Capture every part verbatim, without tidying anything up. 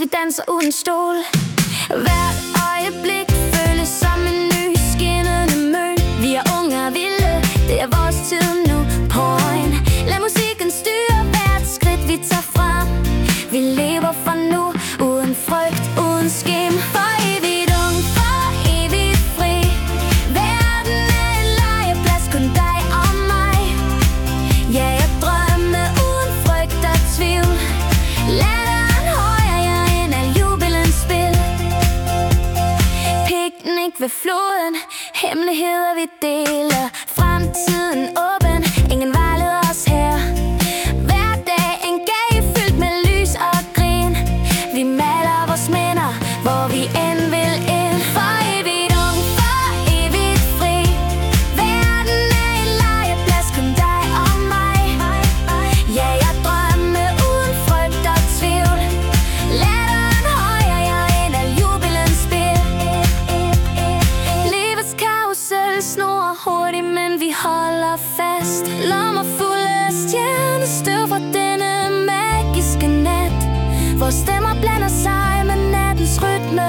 vi danser uden stol. Hvert øjeblik føles som en ny skinnende møn. Vi er unge og vilde, det er vores tid nu. Point. Lad musikken styre hvert skridt vi tager frem. Vi lever for nu, uden frygt, uden skim. For evigt ung, for evigt fri. Verden er en legeplads, kun dig og mig. Ja, jeg drømmer uden frygt og tvivl. Latteren højere end al jubelens spil. Picnic ved floden, hemmeligheder vi deler. Fremtiden åben, ingen vejleder os her. Hver dag en gave fyldt med lys og grin. Vi maler vores minder, hvor vi end vil ind. For evigt ung, for evigt fri. Verden er en legeplads, kun dig og mig. Ja, jeg drømmer uden frygt og tvivl. Latteren højere end al jubelens spil. Livets karusel snurrer hurtigt, men vi holder fast. Lommer fulde af stjernestøv fra denne magiske nat. Vores stemmer blander sig med nattens rytme.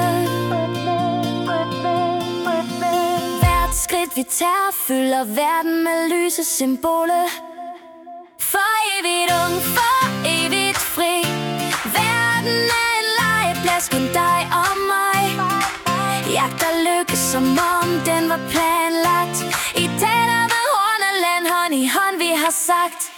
Hvert skridt vi tager fylder verden med lyse symboler. For evigt ung, for evigt fri. Verden er en legeplads, kun dig og mig. Jagter lykke, som om den var planlagt. I teater ved Horneland, hånd i hånd vi har sagt.